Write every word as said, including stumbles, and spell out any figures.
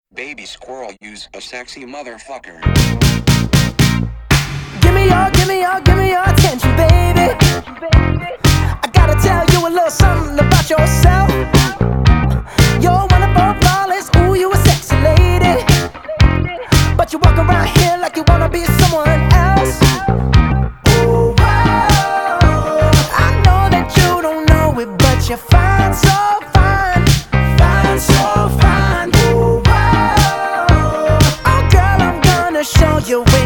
Baby squirrel, use a sexy motherfucker. Give me your, give me your, give me your attention, baby. I gotta tell you a little something about yourself. You're wonderful, flawless, ooh, you a sexy lady. But you walk around here like you wanna be someone else. Ooh, whoa. I know that you don't know it, but you're fine, so fine. Fine, so fine. Ooh, whoa. Oh, girl, I'm gonna show you.